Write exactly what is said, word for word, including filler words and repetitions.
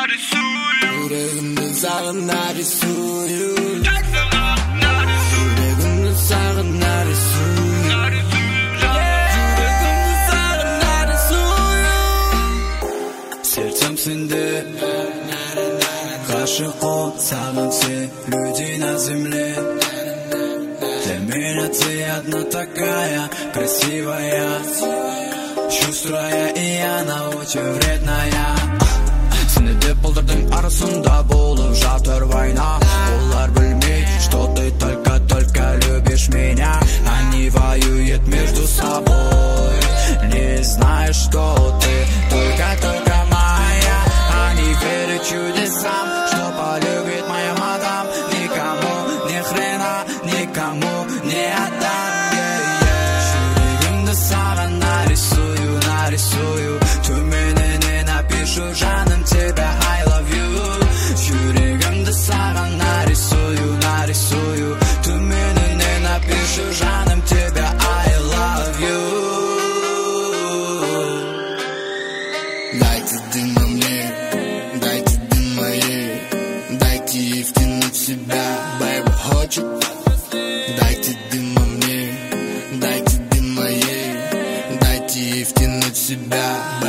нарисую. Жүрегімді саған нарисую. Жүрегімді саған нарисую. Жүрегімді саған нарисую. Сердцем сынды, ғашықпын саған, все люди на земле. Для меня ты одна такая красивая, шустрая, и она очень вредная. Сені деп бұлдырдың арасында болып жатыр война. Олар білмей, что ты только-только любишь меня. Они воюют между собой, не знаешь, что ты только-только моя. Они верят чудесам, что полюбит моя мадам. Никому, ни хрена, никому не отдам. Жүрегімді саған нарисую, нарисую. Төменіне напишу, жаным, тебя I love you. Жүрегімді саған нарисую, нарисую. Төменіне напишу, жаным, тебя I love you. Дайте дыма мне, дайте дым моей, дайте втянуть себя, baby хочет. Дайте дыма мне, дайте дым моей, дайте втянуть себя.